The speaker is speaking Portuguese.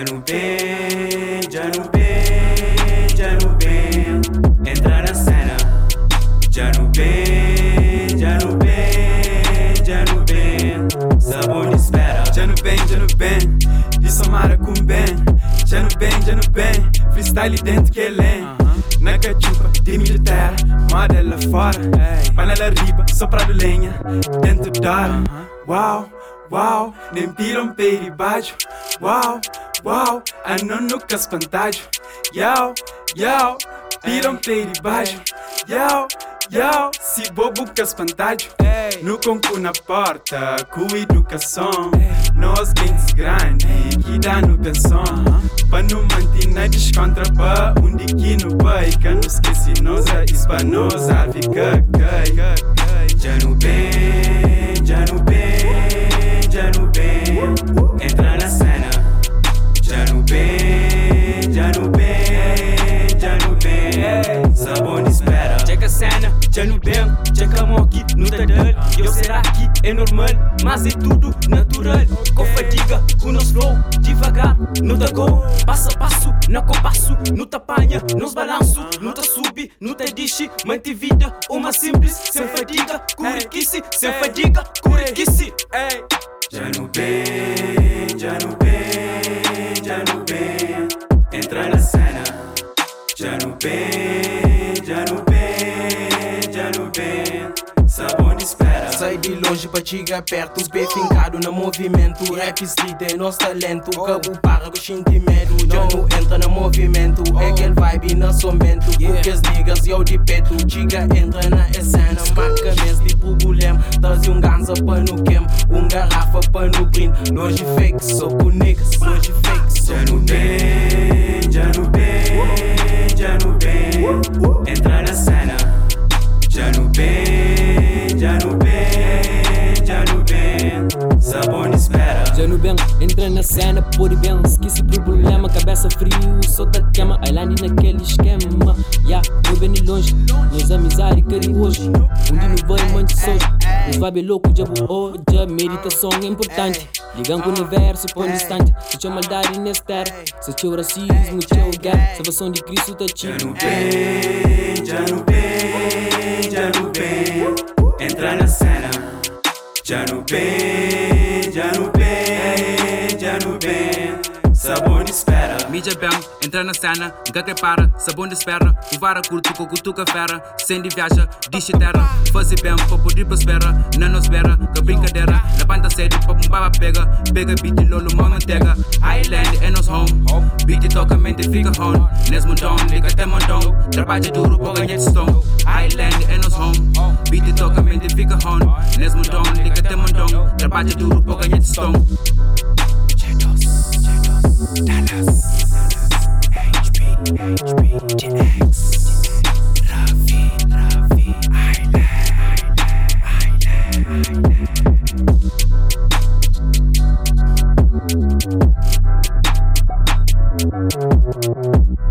já não vem, entra na cena. Já não vem, sabor de espera. Já não vem, de Samara com bem. Já não vem, freestyle dentro que ele na cachupa de militaire, moda lá fora, panela riba, soprado lenha, dentro da Uau, nem piram peri baixo. Uau, a não nunca espantado. Yau, piram peri baixo. Yau, se bobo que espantado. No conco na porta, com educação. Nós bens grande, que dá no pensão. Pra não manter na descontra, pra onde que no pai. Que não esquece nós, a hispanosa, fica cai. Já não vem, entra na cena. Já não vem, sabor de espera. Chega a cena, já não vem, chega a mão aqui no tadel. Eu será que é normal, mas é tudo natural. Com fadiga, com nos flow, devagar, no da go. Passo a passo, não compasso, no te apanha, nos balanço, no te sube, no te dixe. Mante vida, uma simples, sem fadiga, curiquice, sem fadiga, curiquice. Já não vem, entra na cena. Já não vem, sabor de espera. Sai de longe pra chegar perto, pé fincado no movimento. Rap street é nosso talento, cabo para com sentimento. Já não entra no movimento, é aquele vibe no somente. Porque as niggas eu de peto, chega entra na cena. Marca mês de problema, traz ganza pra no queim, garrafa pra no brinde. Longe fake, só com niggas, longe fake, só com niggas. Já não vem, entra na cena. Já não vem, sabor de espera. Já não vem, entra na cena, pode bem, esquece problema, cabeça frio, só te queima, island naquele esquema. Eu venho longe, nos amizade quero hoje, onde não vai muito sojo, nos vibe louco, diabo hoje, meditação é importante, ligam com o universo, põe distante, se tinha maldade nesse terra, se tinha racismo, tinha guerra, salvação de Cristo tá chido. Já não vem, entra na cena. Já não vem, sabor de espera. Mídia bem, entra na cena, nunca que para, sabor de espera. O vara curto com cutuca fera, sem de viaja, diz terra. Fazer bem, pra poder prosperar, não nos espera, que brincadeira. Levanta sério, pra bombar pega beat lolo, manteiga. Island é nos home, beat toca, mente fica on. Nes mundão, liga até mundão, trabalha duro pra ganhar stone. Island é nos home, beat toca, mente fica on. Nes mundão, liga até mundão, trabalha duro pra ganhar stone. Dallas, HP, DX, Ravi, Island.